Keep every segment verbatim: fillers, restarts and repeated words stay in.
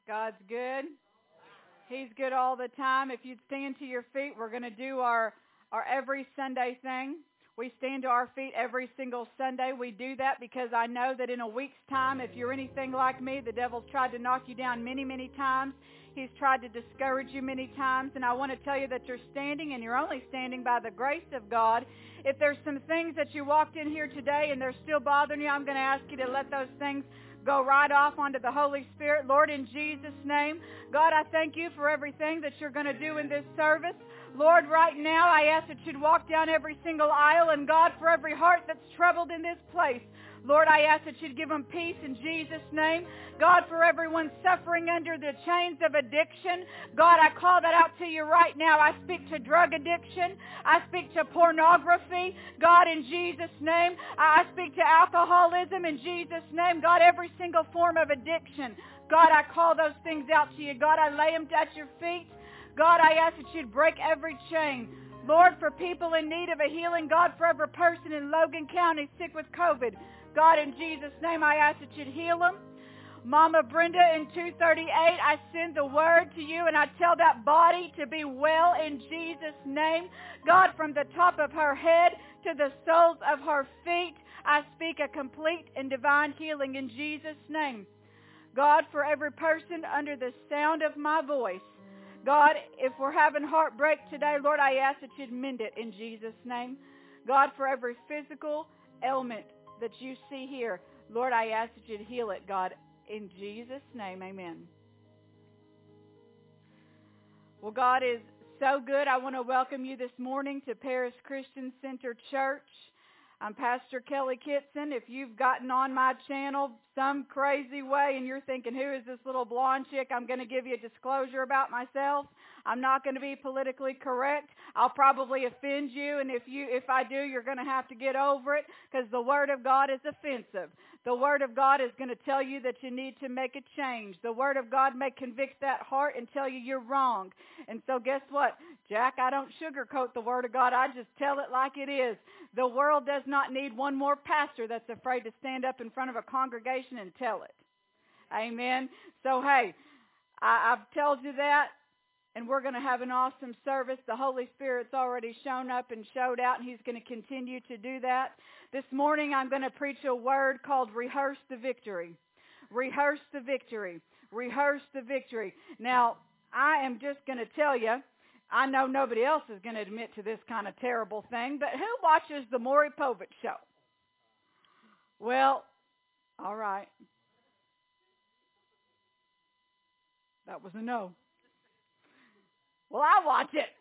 God's good. He's good all the time. If you'd stand to your feet, we're going to do our, our every Sunday thing. We stand to our feet every single Sunday. We do that because I know that in a week's time, if you're anything like me, the devil's tried to knock you down many, many times. He's tried to discourage you many times. And I want to tell you that you're standing, and you're only standing by the grace of God. If there's some things that you walked in here today and they're still bothering you, I'm going to ask you to let those things go right off onto the Holy Spirit. Lord, in Jesus' name, God, I thank you for everything that you're going to do in this service. Lord, right now, I ask that you'd walk down every single aisle, and God, for every heart that's troubled in this place, Lord, I ask that you'd give them peace in Jesus' name. God, for everyone suffering under the chains of addiction, God, I call that out to you right now. I speak to drug addiction. I speak to pornography. God, in Jesus' name. I speak to alcoholism in Jesus' name. God, every single form of addiction. God, I call those things out to you. God, I lay them at your feet. God, I ask that you'd break every chain. Lord, for people in need of a healing, God, for every person in Logan County sick with COVID, God, in Jesus' name, I ask that you'd heal them. Mama Brenda in two thirty-eight, I send the word to you, and I tell that body to be well in Jesus' name. God, from the top of her head to the soles of her feet, I speak a complete and divine healing in Jesus' name. God, for every person under the sound of my voice, God, if we're having heartbreak today, Lord, I ask that you'd mend it in Jesus' name. God, for every physical ailment that you see here, Lord, I ask that you'd heal it, God, in Jesus' name, amen. Well, God is so good. I want to welcome you this morning to Paris Christian Center Church. I'm Pastor Kelly Kitson. If you've gotten on my channel some crazy way and you're thinking, who is this little blonde chick, I'm going to give you a disclosure about myself. I'm not going to be politically correct. I'll probably offend you, and if you, if I do, you're going to have to get over it, because the Word of God is offensive. The Word of God is going to tell you that you need to make a change. The Word of God may convict that heart and tell you you're wrong. And so guess what, Jack? I don't sugarcoat the Word of God. I just tell it like it is. The world does not need one more pastor that's afraid to stand up in front of a congregation and tell it. Amen. So, hey, I, I've told you that, and we're going to have an awesome service. The Holy Spirit's already shown up and showed out, and he's going to continue to do that. This morning I'm going to preach a word called Rehearse the Victory. Rehearse the victory. Rehearse the victory. Now, I am just going to tell you, I know nobody else is going to admit to this kind of terrible thing, but who watches the Maury Povich show? Well, all right. That was a no. Well, I watch it.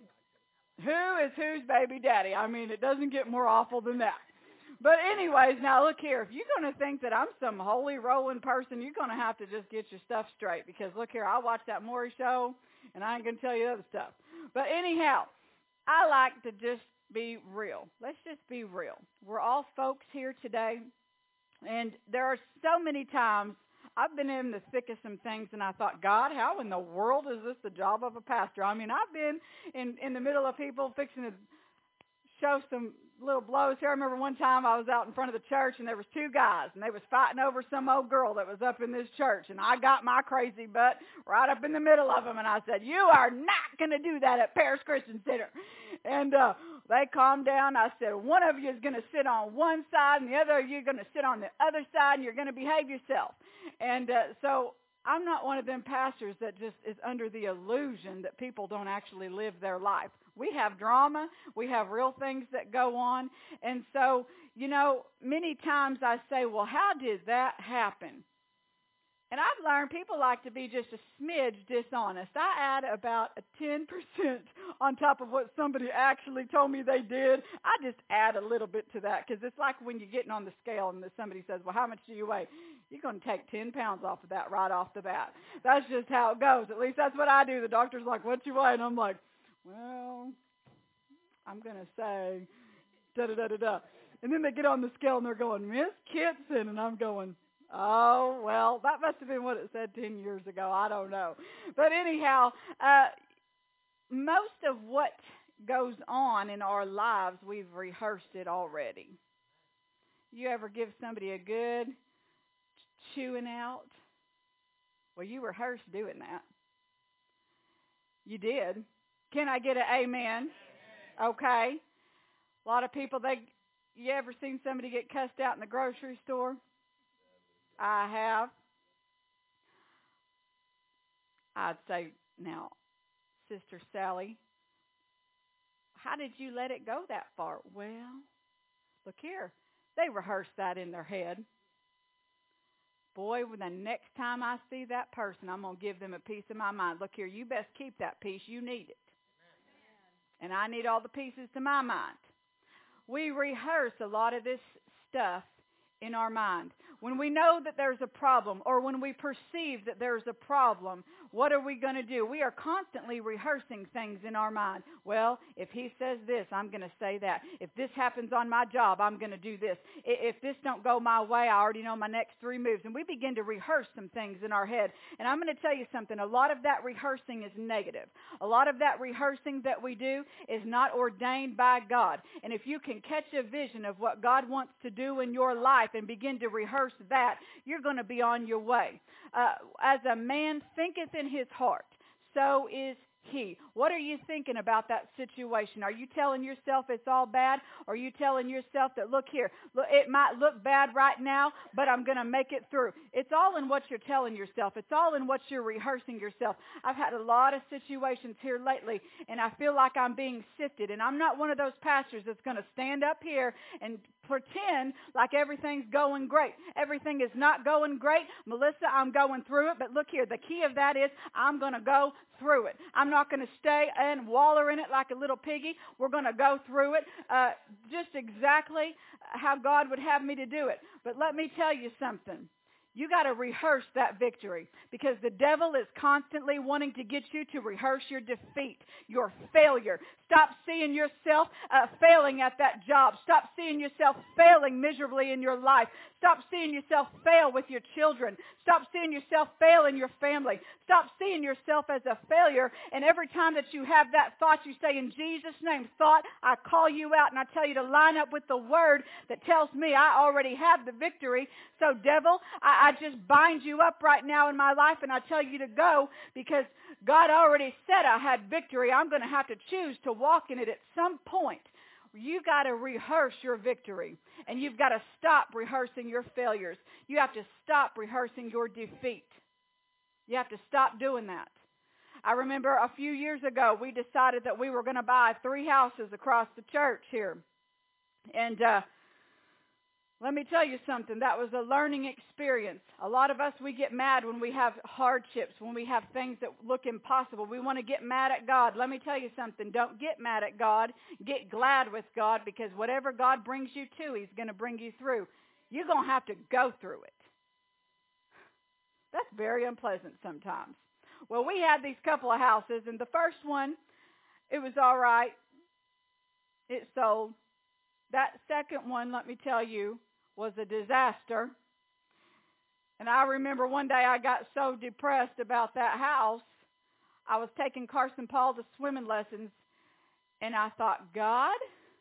Who is whose baby daddy? I mean, it doesn't get more awful than that. But anyways, now look here. If you're going to think that I'm some holy rolling person, you're going to have to just get your stuff straight. Because look here, I watch that Maury show, and I ain't going to tell you other stuff. But anyhow, I like to just be real. Let's just be real. We're all folks here today, and there are so many times I've been in the thick of some things, and I thought, God, how in the world is this the job of a pastor? I mean, I've been in, in the middle of people fixing to show some little blows here. I remember one time I was out in front of the church, and there was two guys, and they was fighting over some old girl that was up in this church, and I got my crazy butt right up in the middle of them, and I said, you are not going to do that at Paris Christian Center. And uh, they calmed down. I said, one of you is going to sit on one side, and the other of you are going to sit on the other side, and you're going to behave yourself. And uh, so I'm not one of them pastors that just is under the illusion that people don't actually live their life. We have drama. We have real things that go on. And so, you know, many times I say, well, how did that happen? And I've learned people like to be just a smidge dishonest. I add about a ten percent on top of what somebody actually told me they did. I just add a little bit to that, because it's like when you're getting on the scale and somebody says, well, how much do you weigh? You're going to take ten pounds off of that right off the bat. That's just how it goes. At least that's what I do. The doctor's like, what you weigh? And I'm like, well, I'm going to say da-da-da-da-da. And then they get on the scale and they're going, Miss Kitson. And I'm going, oh, well, that must have been what it said ten years ago. I don't know. But anyhow, uh, most of what goes on in our lives, we've rehearsed it already. You ever give somebody a good chewing out? Well, you rehearsed doing that. You did. Can I get an amen? Okay. A lot of people, they, you ever seen somebody get cussed out in the grocery store? I have. I'd say, now, Sister Sally, how did you let it go that far? Well, look here. They rehearsed that in their head. Boy, when the next time I see that person, I'm going to give them a piece of my mind. Look here, you best keep that piece. You need it. And I need all the pieces to my mind. We rehearse a lot of this stuff in our mind. When we know that there's a problem, or when we perceive that there's a problem, what are we going to do? We are constantly rehearsing things in our mind. Well, if he says this, I'm going to say that. If this happens on my job, I'm going to do this. If this don't go my way, I already know my next three moves. And we begin to rehearse some things in our head. And I'm going to tell you something. A lot of that rehearsing is negative. A lot of that rehearsing that we do is not ordained by God. And if you can catch a vision of what God wants to do in your life and begin to rehearse that, you're going to be on your way. Uh, as a man thinketh in his heart, so is he. What are you thinking about that situation? Are you telling yourself it's all bad? Or are you telling yourself that, look here, look, it might look bad right now, but I'm going to make it through? It's all in what you're telling yourself. It's all in what you're rehearsing yourself. I've had a lot of situations here lately, and I feel like I'm being sifted. And I'm not one of those pastors that's going to stand up here and pretend like everything's going great. Everything is not going great. Melissa, I'm going through it. But look here, the key of that is I'm going to go through it. I'm not going to stay and waller in it like a little piggy. We're going to go through it uh, just exactly how God would have me to do it. But let me tell you something. You got to rehearse that victory, because the devil is constantly wanting to get you to rehearse your defeat, your failure. Stop seeing yourself uh, failing at that job. Stop seeing yourself failing miserably in your life. Stop seeing yourself fail with your children. Stop seeing yourself fail in your family. Stop seeing yourself as a failure. And every time that you have that thought, you say, in Jesus' name, thought, I call you out and I tell you to line up with the word that tells me I already have the victory. So devil, I, I just bind you up right now in my life and I tell you to go, because God already said I had victory. I'm going to have to choose to walk in it at some point. You got to rehearse your victory, and you've got to stop rehearsing your failures. You have to stop rehearsing your defeat. You have to stop doing that. I remember a few years ago, we decided that we were going to buy three houses across the church here. And uh, let me tell you something. That was a learning experience. A lot of us, we get mad when we have hardships, when we have things that look impossible. We want to get mad at God. Let me tell you something. Don't get mad at God. Get glad with God, because whatever God brings you to, He's going to bring you through. You're going to have to go through it. That's very unpleasant sometimes. Well, we had these couple of houses, and the first one, it was all right. It sold. That second one, let me tell you, was a disaster. And I remember one day I got so depressed about that house. I was taking Carson Paul to swimming lessons, and I thought, God,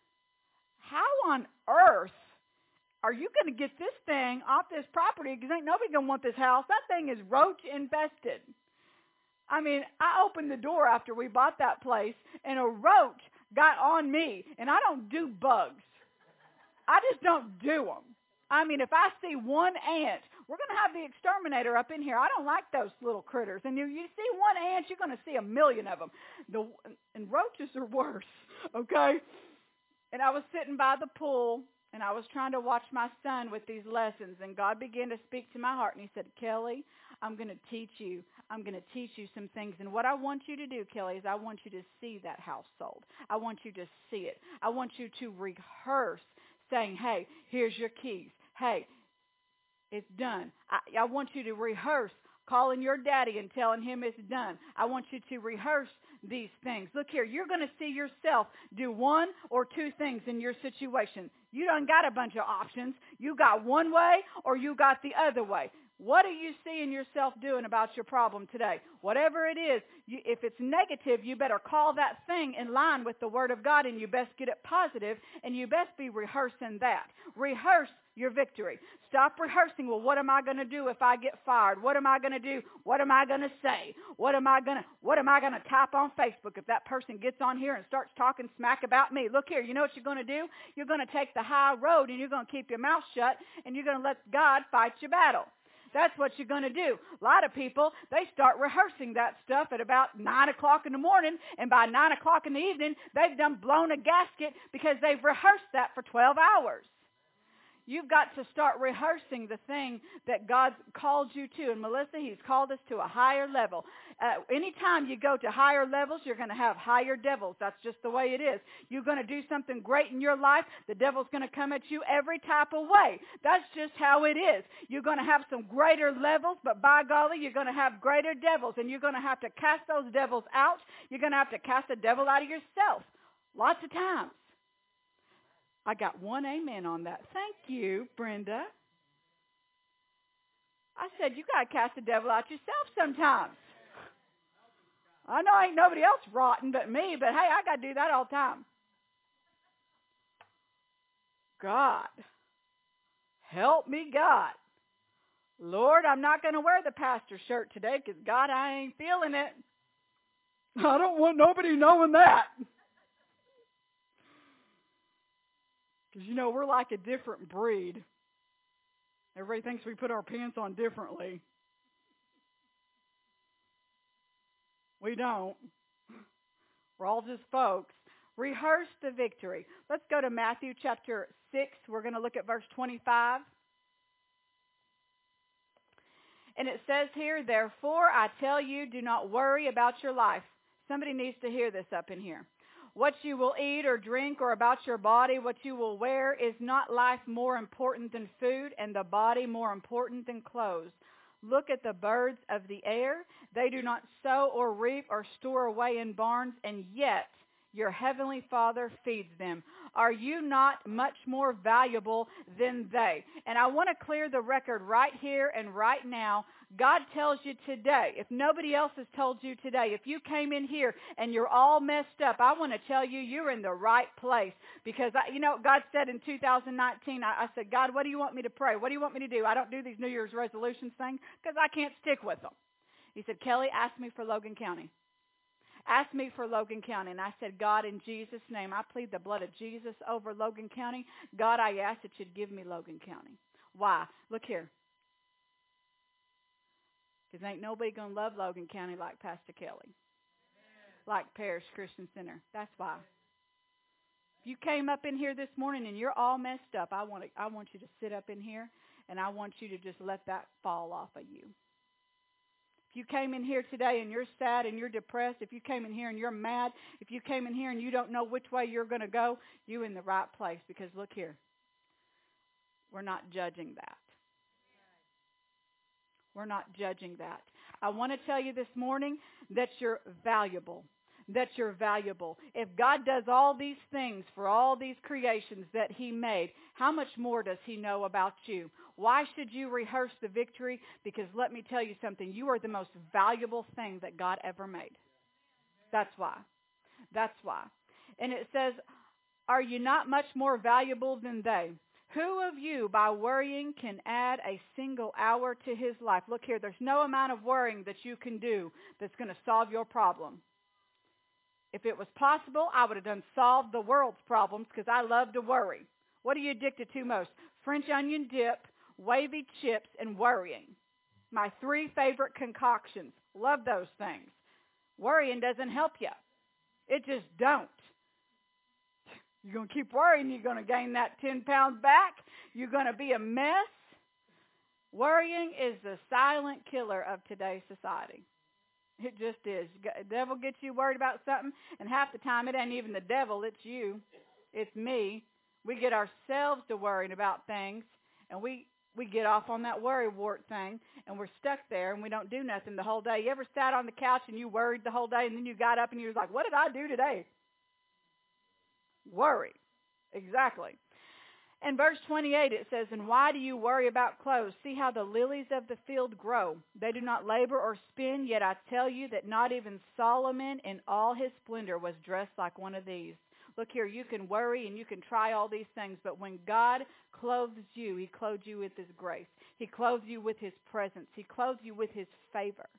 how on earth are you going to get this thing off this property? Because ain't nobody going to want this house. That thing is roach infested. I mean, I opened the door after we bought that place, and a roach got on me. And I don't do bugs. I just don't do them. I mean, if I see one ant, we're going to have the exterminator up in here. I don't like those little critters. And you, you see one ant, you're going to see a million of them. The, and roaches are worse, okay? And I was sitting by the pool, and I was trying to watch my son with these lessons. And God began to speak to my heart, and He said, Kelly, I'm going to teach you. I'm going to teach you some things. And what I want you to do, Kelly, is I want you to see that house sold. I want you to see it. I want you to rehearse saying, hey, here's your keys. Hey, it's done. I, I want you to rehearse calling your daddy and telling him it's done. I want you to rehearse these things. Look here, you're going to see yourself do one or two things in your situation. You don't got a bunch of options. You got one way or you got the other way. What are you seeing yourself doing about your problem today? Whatever it is, you, if it's negative, you better call that thing in line with the Word of God, and you best get it positive, and you best be rehearsing that. Rehearse your victory. Stop rehearsing, well, what am I going to do if I get fired? What am I going to do? What am I going to say? What am I going to what am I going to type on Facebook if that person gets on here and starts talking smack about me? Look here, you know what you're going to do? You're going to take the high road, and you're going to keep your mouth shut, and you're going to let God fight your battle. That's what you're going to do. A lot of people, they start rehearsing that stuff at about nine o'clock in the morning, and by nine o'clock in the evening, they've done blown a gasket because they've rehearsed that for twelve hours. You've got to start rehearsing the thing that God's called you to. And Melissa, He's called us to a higher level. Uh, anytime you go to higher levels, you're going to have higher devils. That's just the way it is. You're going to do something great in your life, the devil's going to come at you every type of way. That's just how it is. You're going to have some greater levels, but by golly, you're going to have greater devils. And you're going to have to cast those devils out. You're going to have to cast the devil out of yourself. Lots of times. I got one amen on that. Thank you, Brenda. I said, you got to cast the devil out yourself sometimes. I know ain't nobody else rotten but me, but hey, I got to do that all the time. God, help me, God. Lord, I'm not going to wear the pastor shirt today because, God, I ain't feeling it. I don't want nobody knowing that. Because, you know, we're like a different breed. Everybody thinks we put our pants on differently. We don't. We're all just folks. Rehearse the victory. Let's go to Matthew chapter six. We're going to look at verse twenty-five. And it says here, therefore, I tell you, do not worry about your life. Somebody needs to hear this up in here. What you will eat or drink, or about your body, what you will wear, is not life more important than food, and the body more important than clothes? Look at the birds of the air. They do not sow or reap or store away in barns, and yet your heavenly Father feeds them. Are you not much more valuable than they? And I want to clear the record right here and right now. God tells you today, if nobody else has told you today, if you came in here and you're all messed up, I want to tell you you're in the right place. Because, I, you know, God said in two thousand nineteen, I, I said, God, what do you want me to pray? What do you want me to do? I don't do these New Year's resolutions things because I can't stick with them. He said, Kelly, ask me for Logan County. Ask me for Logan County. And I said, God, in Jesus' name, I plead the blood of Jesus over Logan County. God, I ask that you'd give me Logan County. Why? Look here. Because ain't nobody going to love Logan County like Pastor Kelly. Like Parish Christian Center. That's why. If you came up in here this morning and you're all messed up, I want to, I want you to sit up in here, and I want you to just let that fall off of you. If you came in here today and you're sad and you're depressed, if you came in here and you're mad, if you came in here and you don't know which way you're going to go, you're in the right place. Because look here, we're not judging that. We're not judging that. I want to tell you this morning that you're valuable. That you're valuable. If God does all these things for all these creations that He made, how much more does He know about you? Why should you rehearse the victory? Because let me tell you something. You are the most valuable thing that God ever made. That's why. That's why. And it says, are you not much more valuable than they? Who of you, by worrying, can add a single hour to his life? Look here, there's no amount of worrying that you can do that's going to solve your problem. If it was possible, I would have done solved the world's problems because I love to worry. What are you addicted to most? French onion dip, wavy chips, and worrying. My three favorite concoctions. Love those things. Worrying doesn't help you. It just don't. You're going to keep worrying. You're going to gain that ten pounds back. You're going to be a mess. Worrying is the silent killer of today's society. It just is. The devil gets you worried about something, and half the time it ain't even the devil. It's you. It's me. We get ourselves to worrying about things, and we, we get off on that worry wart thing, and we're stuck there, and we don't do nothing the whole day. You ever sat on the couch and you worried the whole day, and then you got up and you was like, what did I do today? Worry. Exactly. In verse twenty-eight it says, "And why do you worry about clothes? See how the lilies of the field grow. They do not labor or spin, yet I tell you that not even Solomon in all his splendor was dressed like one of these." Look here, you can worry and you can try all these things, but when God clothes you, He clothes you with His grace. He clothes you with His presence. He clothes you with His favor.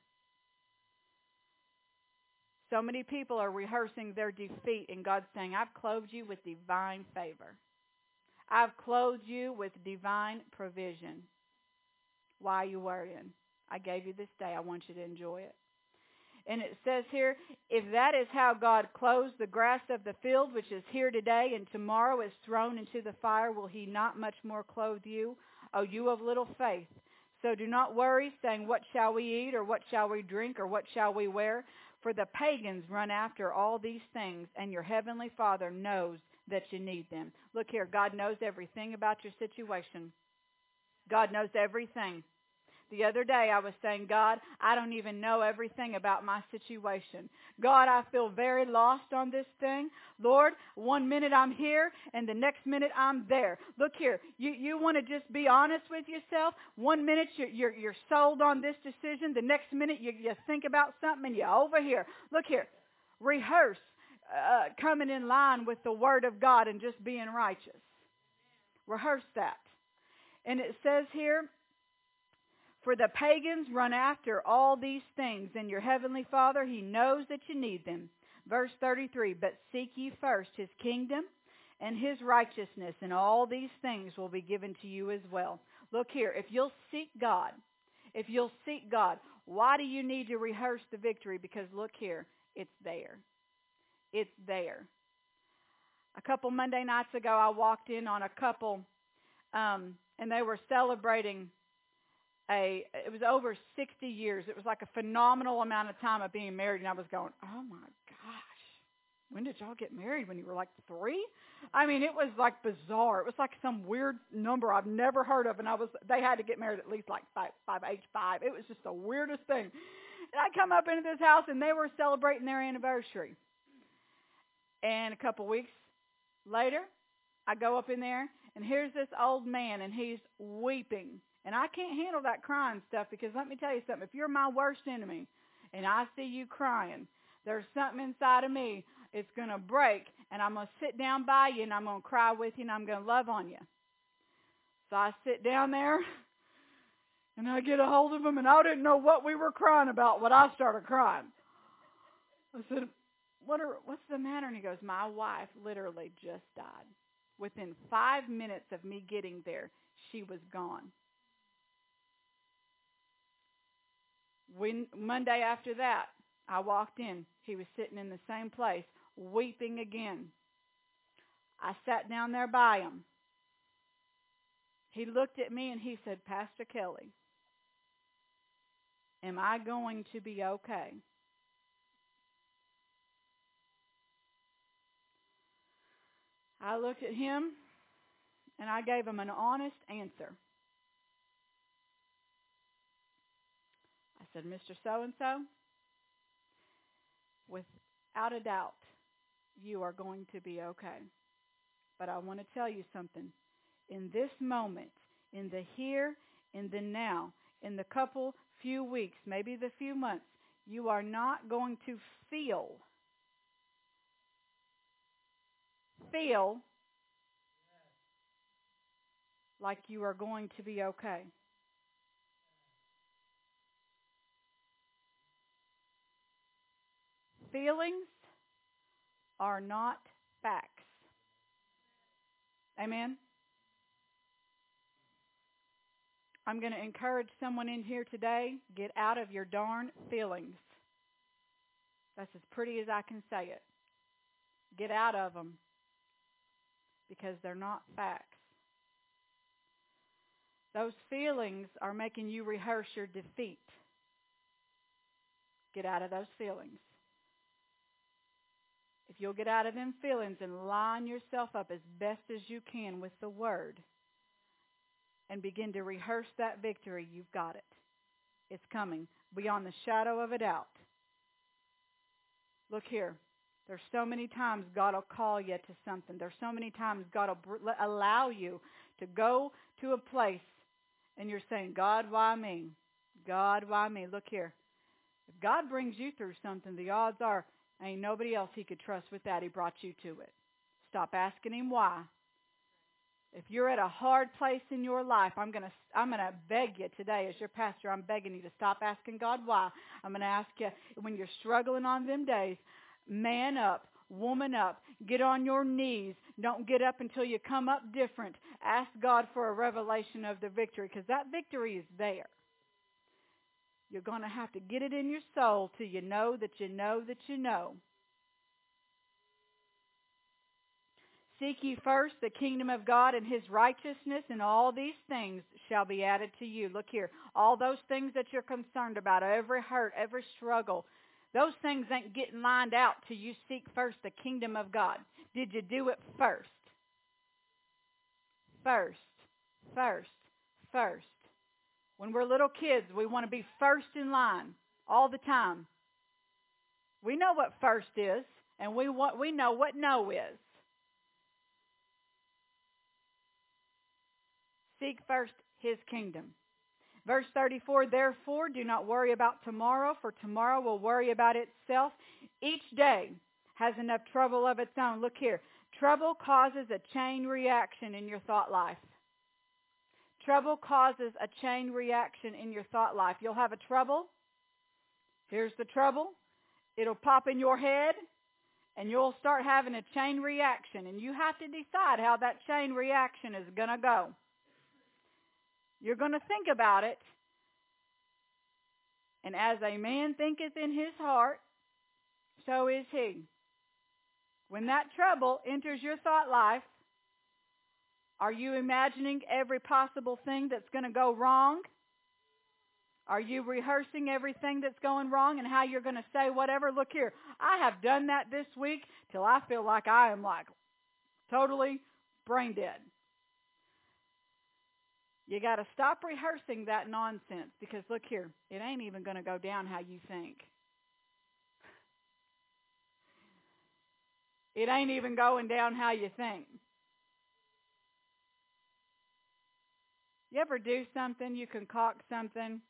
So many people are rehearsing their defeat, and God's saying, "I've clothed you with divine favor. I've clothed you with divine provision. Why are you worrying? I gave you this day. I want you to enjoy it." And it says here, "If that is how God clothes the grass of the field, which is here today and tomorrow is thrown into the fire, will He not much more clothe you, O you of little faith? So do not worry, saying, 'What shall we eat, or what shall we drink, or what shall we wear?' For the pagans run after all these things, and your heavenly Father knows that you need them." Look here, God knows everything about your situation. God knows everything. The other day I was saying, "God, I don't even know everything about my situation. God, I feel very lost on this thing. Lord, one minute I'm here and the next minute I'm there." Look here, you, you want to just be honest with yourself. One minute you're, you're, you're sold on this decision. The next minute you, you think about something and you're over here. Look here, rehearse uh, coming in line with the Word of God and just being righteous. Rehearse that. And it says here, "For the pagans run after all these things, and your heavenly Father, He knows that you need them." Verse thirty-three, "But seek ye first His kingdom and His righteousness, and all these things will be given to you as well." Look here, if you'll seek God, if you'll seek God, why do you need to rehearse the victory? Because look here, it's there. It's there. A couple Monday nights ago, I walked in on a couple, um, and they were celebrating A, it was over sixty years. It was like a phenomenal amount of time of being married, and I was going, "Oh my gosh, when did y'all get married? When you were like three?" I mean, it was like bizarre. It was like some weird number I've never heard of, and I was they had to get married at least like five, five age five. It was just the weirdest thing. And I come up into this house, and they were celebrating their anniversary. And a couple weeks later, I go up in there, and here's this old man, and he's weeping. And I can't handle that crying stuff, because let me tell you something. If you're my worst enemy and I see you crying, there's something inside of me. It's going to break, and I'm going to sit down by you, and I'm going to cry with you, and I'm going to love on you. So I sit down there, and I get a hold of him, and I didn't know what we were crying about when I started crying. I said, what are, what's the matter? And he goes, "My wife literally just died. Within five minutes of me getting there, she was gone." When, Monday after that, I walked in. He was sitting in the same place, weeping again. I sat down there by him. He looked at me and he said, "Pastor Kelly, am I going to be okay?" I looked at him and I gave him an honest answer. I said, "Mister So-and-so, without a doubt, you are going to be okay. But I want to tell you something. In this moment, in the here, in the now, in the couple few weeks, maybe the few months, you are not going to feel, feel like you are going to be okay." Feelings are not facts. Amen? I'm going to encourage someone in here today, get out of your darn feelings. That's as pretty as I can say it. Get out of them, because they're not facts. Those feelings are making you rehearse your defeat. Get out of those feelings. If you'll get out of them feelings and line yourself up as best as you can with the Word and begin to rehearse that victory, you've got it. It's coming beyond the shadow of a doubt. Look here. There's so many times God will call you to something. There's so many times God will br- allow you to go to a place and you're saying, God, why me? God, why me? Look here. If God brings you through something, the odds are ain't nobody else he could trust with that. He brought you to it. Stop asking him why. If you're at a hard place in your life, I'm going to I'm going to beg you today as your pastor, I'm begging you to stop asking God why. I'm going to ask you, when you're struggling on them days, man up, woman up, get on your knees. Don't get up until you come up different. Ask God for a revelation of the victory, because that victory is there. You're going to have to get it in your soul till you know that you know that you know. Seek ye first the kingdom of God and his righteousness, and all these things shall be added to you. Look here. All those things that you're concerned about, every hurt, every struggle, those things ain't getting lined out till you seek first the kingdom of God. Did you do it first? First. First. First. When we're little kids, we want to be first in line all the time. We know what first is, and we want, we know what no is. Seek first his kingdom. Verse thirty-four, therefore do not worry about tomorrow, for tomorrow will worry about itself. Each day has enough trouble of its own. Look here. Trouble causes a chain reaction in your thought life. Trouble causes a chain reaction in your thought life. You'll have a trouble. Here's the trouble. It'll pop in your head, and you'll start having a chain reaction. And you have to decide how that chain reaction is going to go. You're going to think about it. And as a man thinketh in his heart, so is he. When that trouble enters your thought life, are you imagining every possible thing that's going to go wrong? Are you rehearsing everything that's going wrong and how you're going to say whatever? Look here, I have done that this week till I feel like I am like totally brain dead. You got to stop rehearsing that nonsense, because look here, it ain't even going to go down how you think. It ain't even going down how you think. You ever do something, you concoct something,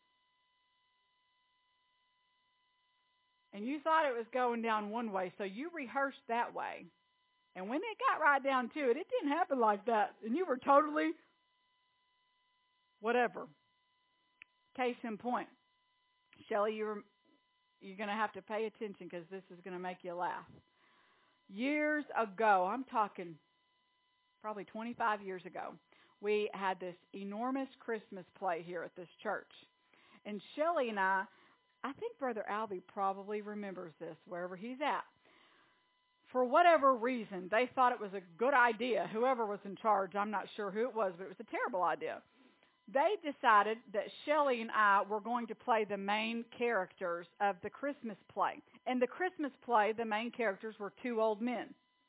and you thought it was going down one way, so you rehearsed that way. And when it got right down to it, it didn't happen like that. And you were totally whatever. Case in point. Shelley, you're, you're going to have to pay attention, because this is going to make you laugh. Years ago, I'm talking probably twenty-five years ago, we had this enormous Christmas play here at this church. And Shelley and I, I think Brother Albie probably remembers this, wherever he's at. For whatever reason, they thought it was a good idea. Whoever was in charge, I'm not sure who it was, but it was a terrible idea. They decided that Shelley and I were going to play the main characters of the Christmas play. And the Christmas play, the main characters were two old men.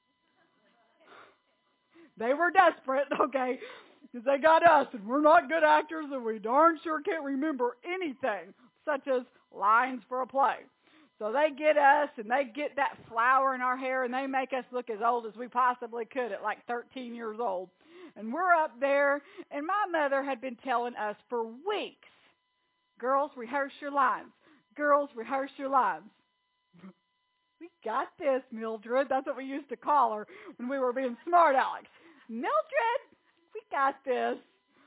They were desperate, okay, because they got us, and we're not good actors, and we darn sure can't remember anything, such as lines for a play. So they get us, and they get that flower in our hair, and they make us look as old as we possibly could at like thirteen years old. And we're up there, and my mother had been telling us for weeks, girls, rehearse your lines. Girls, rehearse your lines. We got this, Mildred. That's what we used to call her when we were being smart Alex. Mildred, we got this.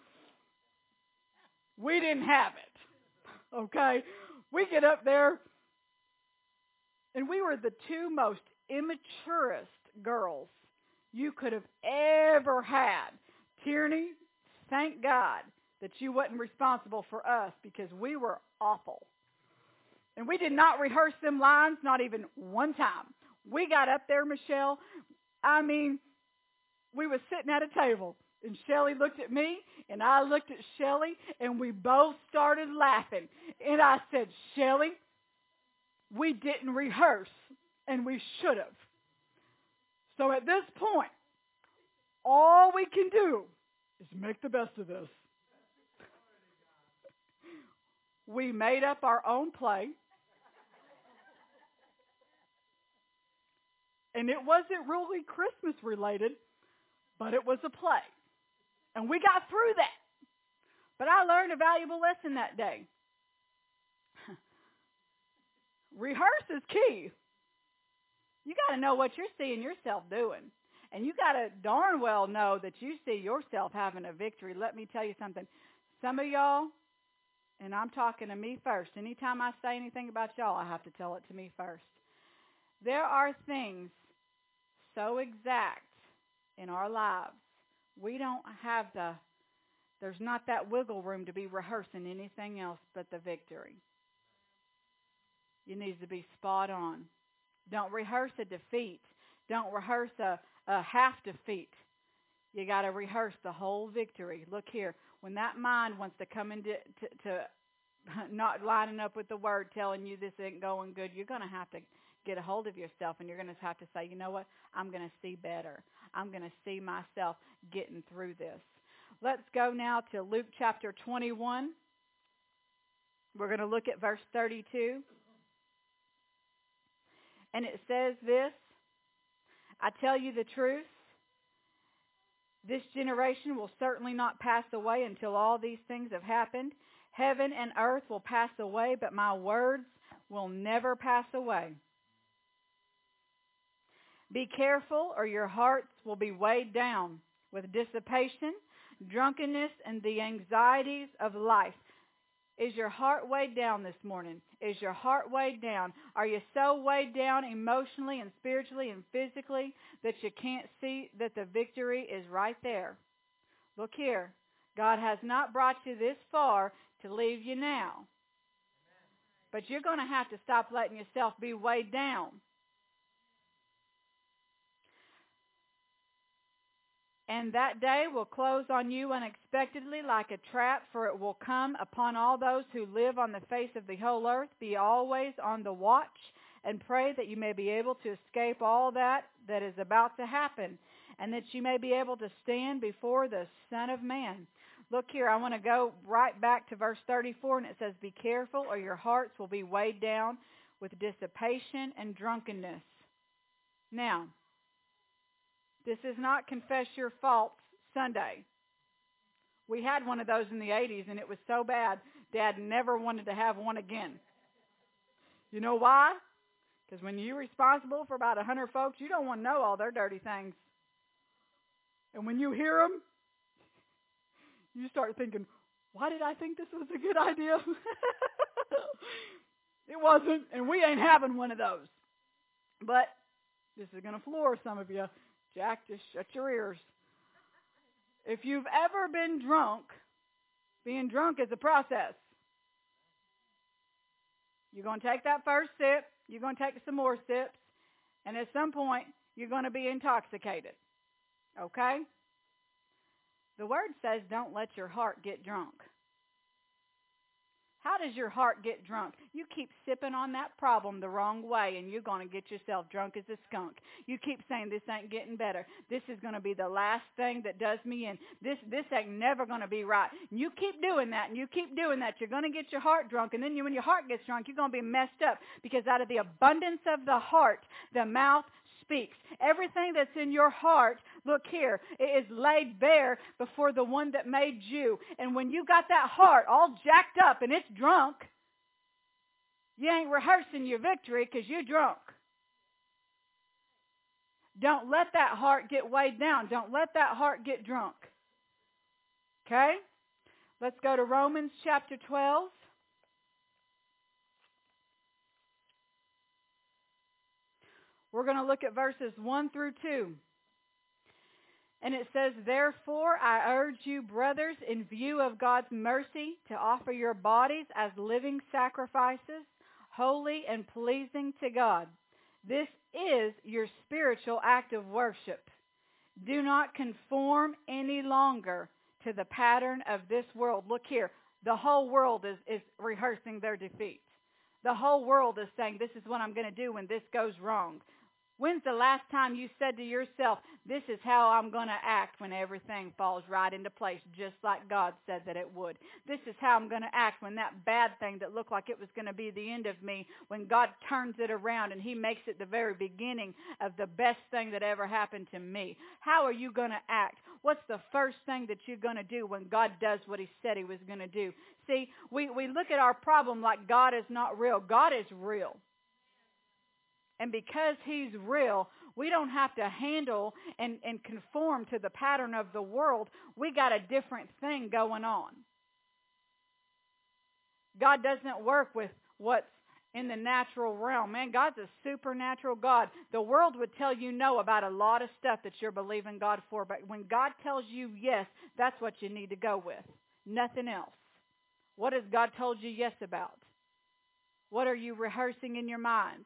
We didn't have it, okay? We get up there, and we were the two most immaturest girls you could have ever had. Tierney, thank God that you wasn't responsible for us, because we were awful. And we did not rehearse them lines, not even one time. We got up there, Michelle. I mean, we were sitting at a table, and Shelley looked at me, and I looked at Shelley, and we both started laughing. And I said, Shelley, we didn't rehearse, and we should have. So at this point, all we can do is make the best of this. We made up our own play. And it wasn't really Christmas related, but it was a play. And we got through that. But I learned a valuable lesson that day. Rehearse is key. You got to know what you're seeing yourself doing. And you got to darn well know that you see yourself having a victory. Let me tell you something. Some of y'all, and I'm talking to me first. Anytime I say anything about y'all, I have to tell it to me first. There are things so exact in our lives. We don't have the, there's not that wiggle room to be rehearsing anything else but the victory. It needs to be spot on. Don't rehearse a defeat. Don't rehearse a, a half defeat. You got to rehearse the whole victory. Look here. When that mind wants to come into to, to not lining up with the word, telling you this ain't going good, you're going to have to get a hold of yourself, and you're going to have to say, you know what? I'm going to see better. I'm going to see myself getting through this. Let's go now to Luke chapter twenty-one. We're going to look at verse thirty-two. And it says this, I tell you the truth, this generation will certainly not pass away until all these things have happened. Heaven and earth will pass away, but my words will never pass away. Be careful, or your hearts will be weighed down with dissipation, drunkenness, and the anxieties of life. Is your heart weighed down this morning? Is your heart weighed down? Are you so weighed down emotionally and spiritually and physically that you can't see that the victory is right there? Look here. God has not brought you this far to leave you now. But you're going to have to stop letting yourself be weighed down. And that day will close on you unexpectedly like a trap, for it will come upon all those who live on the face of the whole earth. Be always on the watch and pray that you may be able to escape all that that is about to happen, and that you may be able to stand before the Son of Man. Look here, I want to go right back to verse thirty-four, and it says, be careful, or your hearts will be weighed down with dissipation and drunkenness. Now, this is not Confess Your Faults Sunday. We had one of those in the eighties, and it was so bad, Dad never wanted to have one again. You know why? Because when you're responsible for about a hundred folks, you don't want to know all their dirty things. And when you hear them, you start thinking, why did I think this was a good idea? It wasn't, and we ain't having one of those. But this is going to floor some of you. Jack, just shut your ears. If you've ever been drunk, being drunk is a process. You're going to take that first sip, you're going to take some more sips, and at some point, you're going to be intoxicated. Okay? The word says don't let your heart get drunk. How does your heart get drunk? You keep sipping on that problem the wrong way, and you're going to get yourself drunk as a skunk. You keep saying, this ain't getting better. This is going to be the last thing that does me in. This this ain't never going to be right. And you keep doing that, and you keep doing that. You're going to get your heart drunk, and then you, when your heart gets drunk, you're going to be messed up, because out of the abundance of the heart, the mouth speaks. Everything that's in your heart, look here, it is laid bare before the one that made you. And when you got that heart all jacked up and it's drunk, you ain't rehearsing your victory because you're drunk. Don't let that heart get weighed down. Don't let that heart get drunk. Okay? Let's go to Romans chapter twelve. We're going to look at verses one through two. And it says, therefore, I urge you, brothers, in view of God's mercy, to offer your bodies as living sacrifices, holy and pleasing to God. This is your spiritual act of worship. Do not conform any longer to the pattern of this world. Look here, the whole world is, is rehearsing their defeat. The whole world is saying, this is what I'm going to do when this goes wrong. When's the last time you said to yourself, this is how I'm going to act when everything falls right into place, just like God said that it would? This is how I'm going to act when that bad thing that looked like it was going to be the end of me, when God turns it around and He makes it the very beginning of the best thing that ever happened to me. How are you going to act? What's the first thing that you're going to do when God does what He said He was going to do? See, we, we look at our problem like God is not real. God is real. And because He's real, we don't have to handle and, and conform to the pattern of the world. We got a different thing going on. God doesn't work with what's in the natural realm. Man, God's a supernatural God. The world would tell you no about a lot of stuff that you're believing God for. But when God tells you yes, that's what you need to go with. Nothing else. What has God told you yes about? What are you rehearsing in your mind?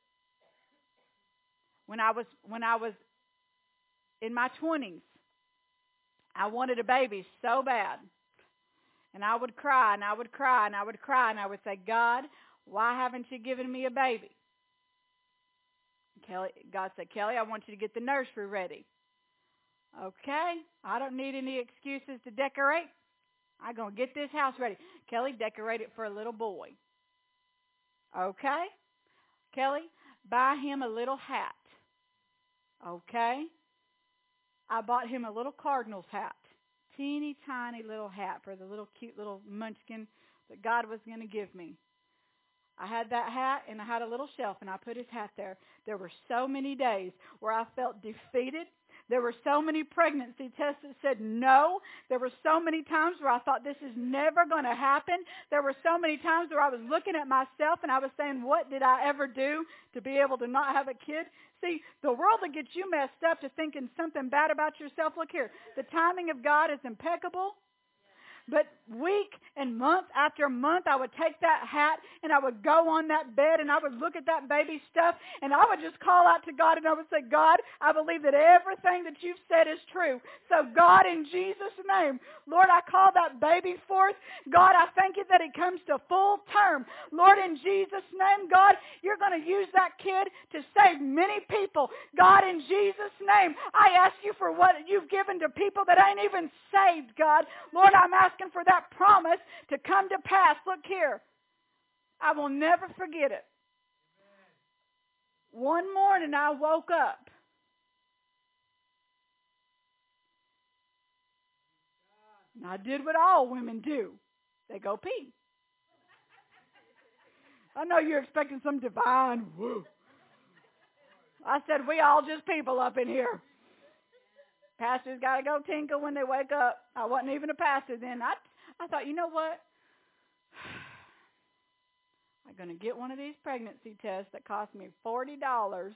When I was when I was in my twenties, I wanted a baby so bad. And I would cry, and I would cry, and I would cry, and I would say, God, why haven't you given me a baby? Kelly, God said, Kelly, I want you to get the nursery ready. Okay, I don't need any excuses to decorate. I'm going to get this house ready. Kelly, decorate it for a little boy. Okay, Kelly, buy him a little hat. Okay, I bought him a little Cardinals hat. Teeny tiny little hat for the little cute little munchkin that God was going to give me. I had that hat, and I had a little shelf, and I put his hat there. There were so many days where I felt defeated. There were so many pregnancy tests that said no. There were so many times where I thought this is never going to happen. There were so many times where I was looking at myself and I was saying, what did I ever do to be able to not have a kid? See, the world will get you messed up to thinking something bad about yourself. Look here. The timing of God is impeccable. But week and month after month, I would take that hat and I would go on that bed and I would look at that baby stuff and I would just call out to God and I would say, God, I believe that everything that you've said is true. So God, in Jesus' name, Lord, I call that baby forth. God, I thank you that he comes to full term. Lord, in Jesus' name, God, you're going to use that kid to save many people. God, in Jesus' name, I ask you for what you've given to people that ain't even saved, God. Lord, I'm asking for that promise to come to pass. Look here. I will never forget it. One morning I woke up. And I did what all women do. They go pee. I know you're expecting some divine woo. I said, we all just people up in here. Pastors got to go tinkle when they wake up. I wasn't even a pastor then. I, I thought, you know what? I'm going to get one of these pregnancy tests that cost me forty dollars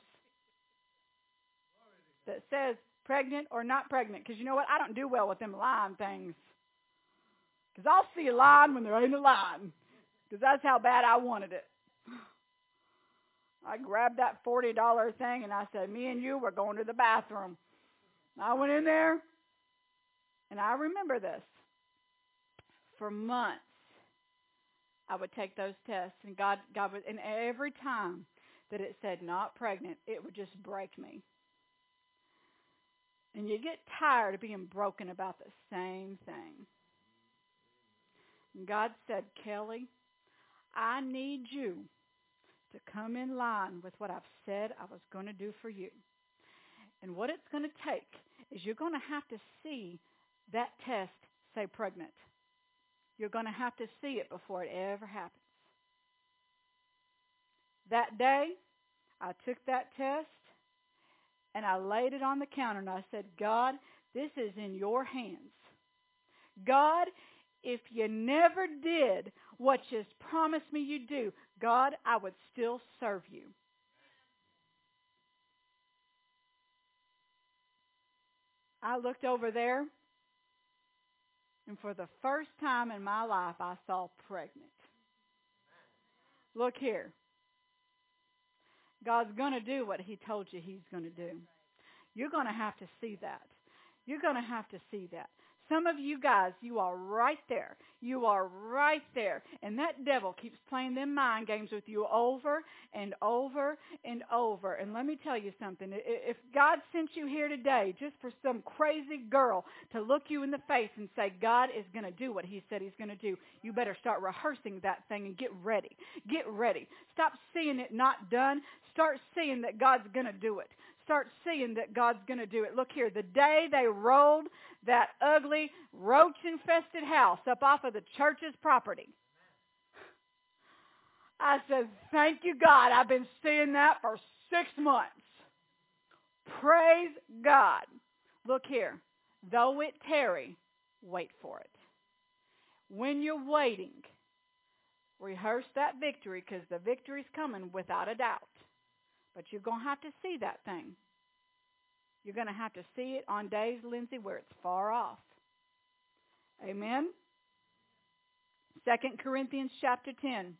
that says pregnant or not pregnant. Because you know what? I don't do well with them line things. Because I'll see a line when there ain't a line. Because that's how bad I wanted it. I grabbed that forty dollars thing and I said, me and you, we're going to the bathroom. I went in there, and I remember this. For months, I would take those tests, and God, God would, and every time that it said not pregnant, it would just break me. And you get tired of being broken about the same thing. And God said, Kelly, I need you to come in line with what I've said I was going to do for you. And what it's going to take is you're going to have to see that test say pregnant. You're going to have to see it before it ever happens. That day, I took that test, and I laid it on the counter, and I said, God, this is in your hands. God, if you never did what you promised me you'd do, God, I would still serve you. I looked over there, and for the first time in my life, I saw pregnant. Look here. God's going to do what he told you he's going to do. You're going to have to see that. You're going to have to see that. Some of you guys, you are right there. You are right there. And that devil keeps playing them mind games with you over and over and over. And let me tell you something. If God sent you here today just for some crazy girl to look you in the face and say, God is going to do what he said he's going to do, you better start rehearsing that thing and get ready. Get ready. Stop seeing it not done. Start seeing that God's going to do it. Start seeing that God's going to do it. Look here. The day they rolled that ugly, roach-infested house up off of the church's property, I said, thank you, God. I've been seeing that for six months. Praise God. Look here. Though it tarry, wait for it. When you're waiting, rehearse that victory, because the victory's coming without a doubt. But you're going to have to see that thing. You're going to have to see it on days, Lindsay, where it's far off. Amen? Second Corinthians chapter ten.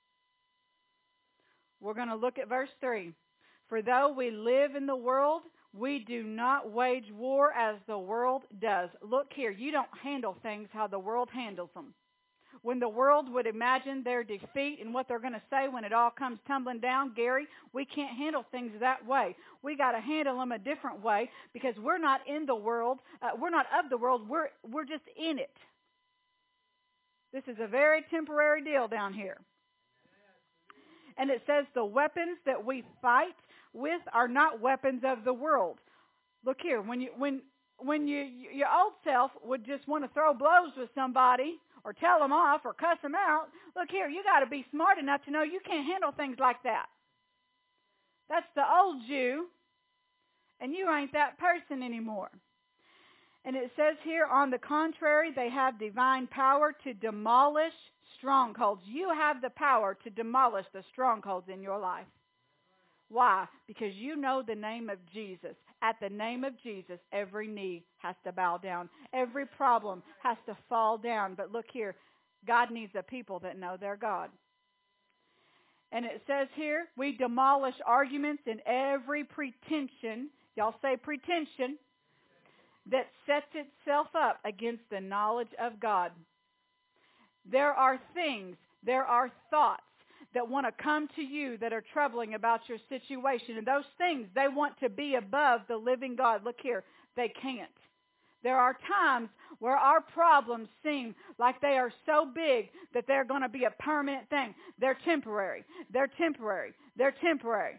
We're going to look at verse three. For though we live in the world, we do not wage war as the world does. Look here, you don't handle things how the world handles them. When the world would imagine their defeat and what they're going to say when it all comes tumbling down, Gary, we can't handle things that way. We got to handle them a different way, because we're not in the world. Uh, we're not of the world. We're we're just in it. This is a very temporary deal down here. And it says the weapons that we fight with are not weapons of the world. Look here, when you when when you your old self would just want to throw blows with somebody, or tell them off, or cuss them out. Look here, you got to be smart enough to know you can't handle things like that. That's the old you, and you ain't that person anymore. And it says here, on the contrary, they have divine power to demolish strongholds. You have the power to demolish the strongholds in your life. Why? Because you know the name of Jesus. At the name of Jesus, every knee has to bow down. Every problem has to fall down. But look here, God needs a people that know their God. And it says here, we demolish arguments and every pretension, y'all say pretension, that sets itself up against the knowledge of God. There are things, there are thoughts that want to come to you that are troubling about your situation. And those things, they want to be above the living God. Look here, they can't. There are times where our problems seem like they are so big that they're going to be a permanent thing. They're temporary. They're temporary. They're temporary.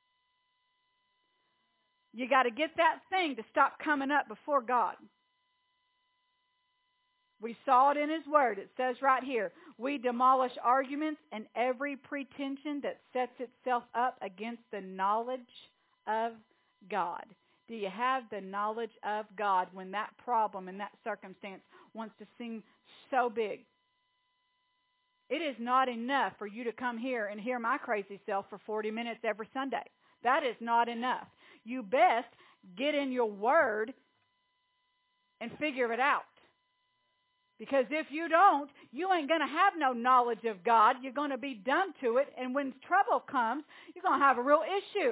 You got to get that thing to stop coming up before God. We saw it in His Word. It says right here, we demolish arguments and every pretension that sets itself up against the knowledge of God. Do you have the knowledge of God when that problem and that circumstance wants to seem so big? It is not enough for you to come here and hear my crazy self for forty minutes every Sunday. That is not enough. You best get in your Word and figure it out. Because if you don't, you ain't going to have no knowledge of God. You're going to be dumb to it. And when trouble comes, you're going to have a real issue.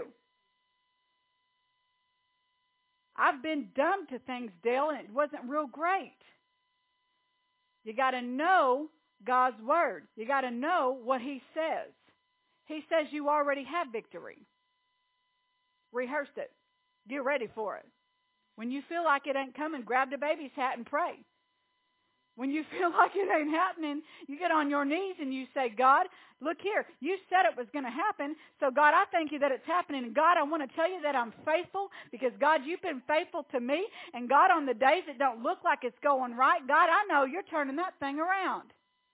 I've been dumb to things, Dale, and it wasn't real great. You got to know God's Word. You got to know what He says. He says you already have victory. Rehearse it. Get ready for it. When you feel like it ain't coming, grab the baby's hat and pray. When you feel like it ain't happening, you get on your knees and you say, God, look here. You said it was going to happen. So, God, I thank you that it's happening. And, God, I want to tell you that I'm faithful because, God, you've been faithful to me. And, God, on the days that don't look like it's going right, God, I know you're turning that thing around.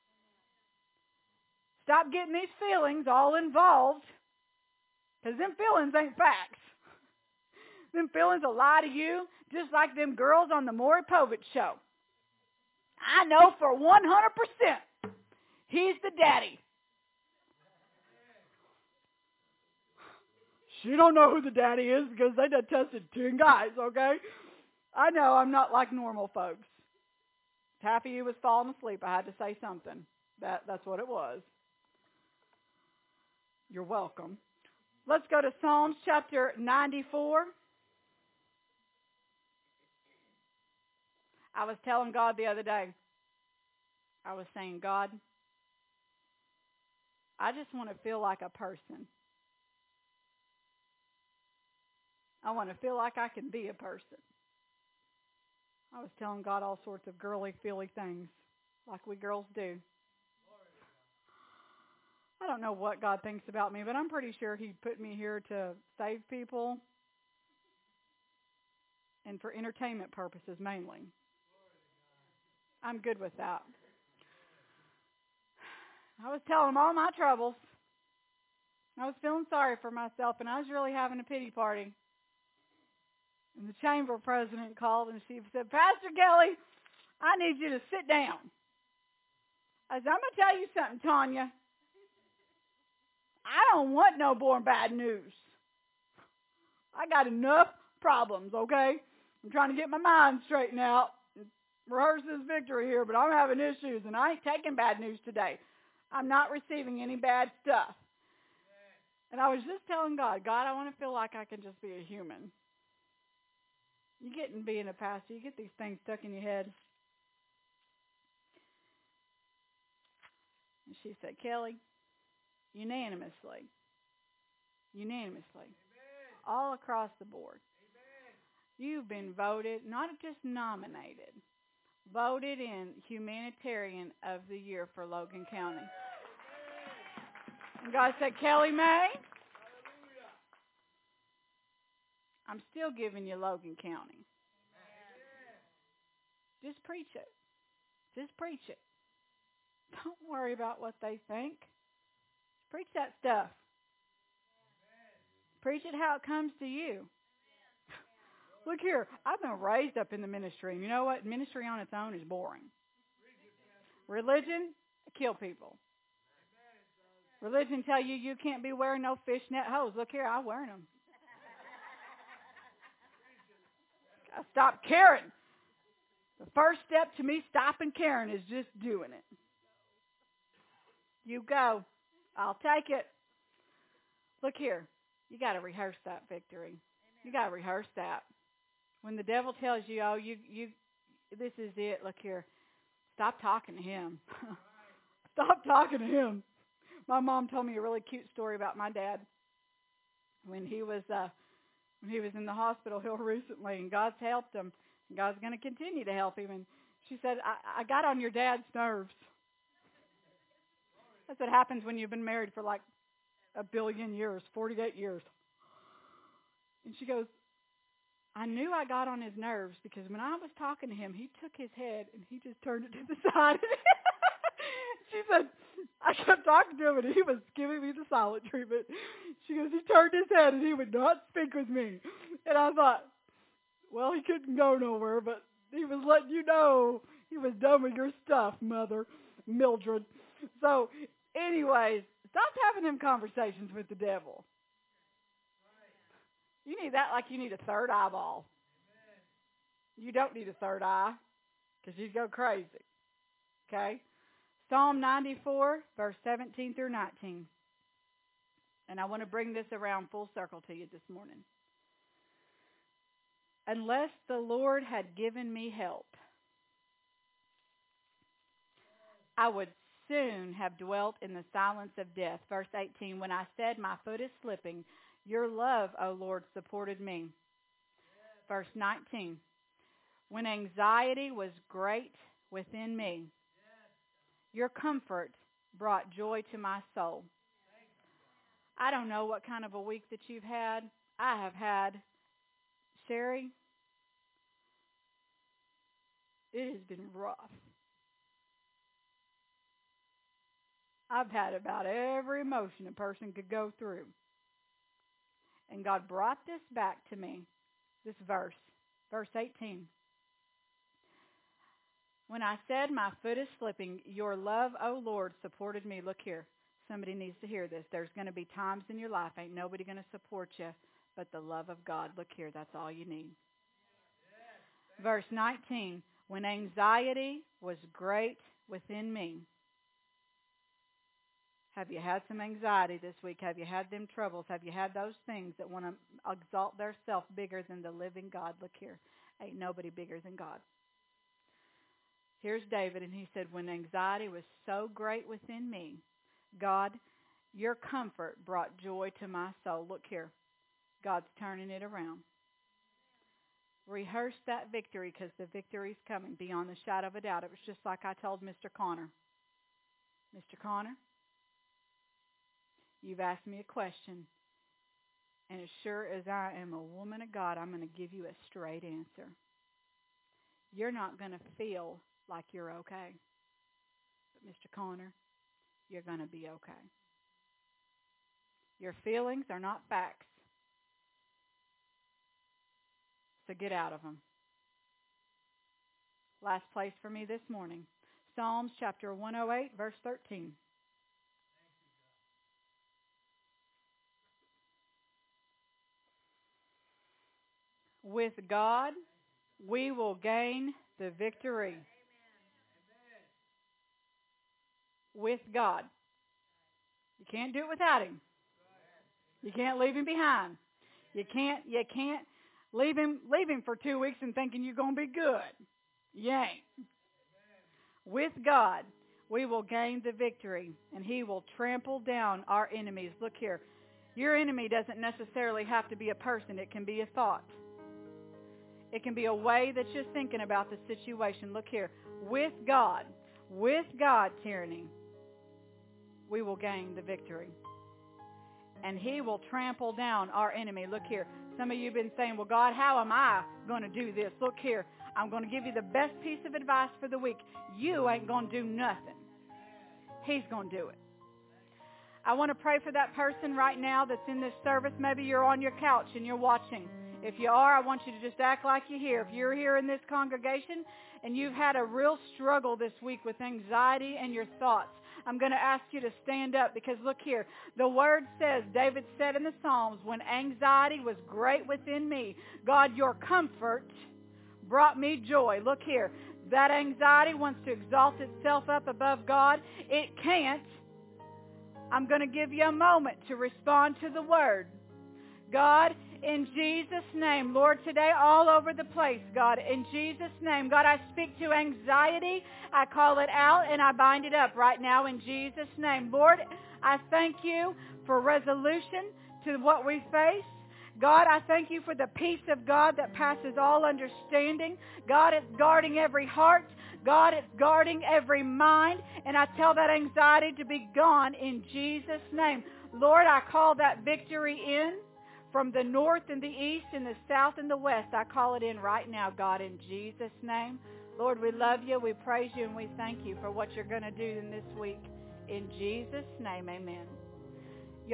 Stop getting these feelings all involved, because them feelings ain't facts. Them feelings will lie to you just like them girls on the Maury Povich show. I know for one hundred percent he's the daddy. She don't know who the daddy is because they done tested ten guys, okay? I know I'm not like normal folks. Taffy was falling asleep. I had to say something. That, that's what it was. You're welcome. Let's go to Psalms chapter ninety-four. I was telling God the other day, I was saying, God, I just want to feel like a person. I want to feel like I can be a person. I was telling God all sorts of girly, feely things, like we girls do. I don't know what God thinks about me, but I'm pretty sure He put me here to save people and for entertainment purposes mainly. I'm good with that. I was telling him all my troubles. I was feeling sorry for myself, and I was really having a pity party. And the chamber president called, and she said, Pastor Kelly, I need you to sit down. I said, I'm going to tell you something, Tanya. I don't want no more bad news. I got enough problems, okay? I'm trying to get my mind straightened out, rehearse this victory here, but I'm having issues, and I ain't taking bad news today. I'm not receiving any bad stuff. And I was just telling God, God, I want to feel like I can just be a human. You get in being a pastor, you get these things stuck in your head. And she said, Kelly, unanimously, unanimously, Amen. All across the board, Amen. You've been voted, not just nominated, voted in Humanitarian of the Year for Logan County. And God said, Kelly May, I'm still giving you Logan County. Just preach it. Just preach it. Don't worry about what they think. Preach that stuff. Preach it how it comes to you. Look here, I've been raised up in the ministry, and you know what? Ministry on its own is boring. Religion, kill people. Religion tell you you can't be wearing no fishnet hose. Look here, I'm wearing them. I stopped caring. The first step to me stopping caring is just doing it. You go. I'll take it. Look here, you got to rehearse that victory. You got to rehearse that. When the devil tells you, oh, you, you, this is it, look here, stop talking to him. Stop talking to him. My mom told me a really cute story about my dad when he was uh, when he was in the hospital here recently, and God's helped him, and God's going to continue to help him. And she said, I, I got on your dad's nerves. That's what happens when you've been married for like a billion years, forty-eight years. And she goes, I knew I got on his nerves because when I was talking to him, he took his head and he just turned it to the side. She said, I kept talking to him and he was giving me the silent treatment. She goes, he turned his head and he would not speak with me. And I thought, well, he couldn't go nowhere, but he was letting you know he was done with your stuff, Mother Mildred. So, anyways, stop having them conversations with the devil. You need that like you need a third eyeball. You don't need a third eye because you'd go crazy. Okay? Psalm ninety-four, verse seventeen through nineteen. And I want to bring this around full circle to you this morning. Unless the Lord had given me help, I would soon have dwelt in the silence of death. Verse eighteen, when I said my foot is slipping, your love, O Lord, supported me. Yes. Verse nineteen, when anxiety was great within me, yes, your comfort brought joy to my soul. I don't know what kind of a week that you've had. I have had, Sherry, it has been rough. I've had about every emotion a person could go through. And God brought this back to me, this verse, verse eighteen. When I said my foot is slipping, your love, O Lord, supported me. Look here. Somebody needs to hear this. There's going to be times in your life, ain't nobody going to support you but the love of God. Look here. That's all you need. Verse nineteen. When anxiety was great within me. Have you had some anxiety this week? Have you had them troubles? Have you had those things that want to exalt their self bigger than the living God? Look here. Ain't nobody bigger than God. Here's David, and he said, when anxiety was so great within me, God, your comfort brought joy to my soul. Look here. God's turning it around. Rehearse that victory because the victory's coming beyond the shadow of a doubt. It was just like I told Mister Connor. Mister Connor, you've asked me a question, and as sure as I am a woman of God, I'm going to give you a straight answer. You're not going to feel like you're okay. But Mister Connor, you're going to be okay. Your feelings are not facts. So get out of them. Last place for me this morning. Psalms chapter one oh eight, verse thirteen. With God, we will gain the victory. With God. You can't do it without Him. You can't leave Him behind. You can't, you can't leave Him, leave Him for two weeks and thinking you're going to be good. You ain't. With God, we will gain the victory, and He will trample down our enemies. Look here. Your enemy doesn't necessarily have to be a person. It can be a thought. It can be a way that you're thinking about the situation. Look here. With God, with God, tyranny, we will gain the victory. And He will trample down our enemy. Look here. Some of you have been saying, well, God, how am I going to do this? Look here. I'm going to give you the best piece of advice for the week. You ain't going to do nothing. He's going to do it. I want to pray for that person right now that's in this service. Maybe you're on your couch and you're watching. If you are, I want you to just act like you're here. If you're here in this congregation and you've had a real struggle this week with anxiety and your thoughts, I'm going to ask you to stand up because look here. The Word says, David said in the Psalms, when anxiety was great within me, God, your comfort brought me joy. Look here. That anxiety wants to exalt itself up above God. It can't. I'm going to give you a moment to respond to the Word. God, in Jesus' name, Lord, today all over the place, God, in Jesus' name, God, I speak to anxiety. I call it out and I bind it up right now in Jesus' name. Lord, I thank you for resolution to what we face. God, I thank you for the peace of God that passes all understanding. God, it's guarding every heart. God, it's guarding every mind. And I tell that anxiety to be gone in Jesus' name. Lord, I call that victory in. From the north and the east and the south and the west, I call it in right now, God, in Jesus' name. Lord, we love you, we praise you, and we thank you for what you're going to do in this week. In Jesus' name, amen.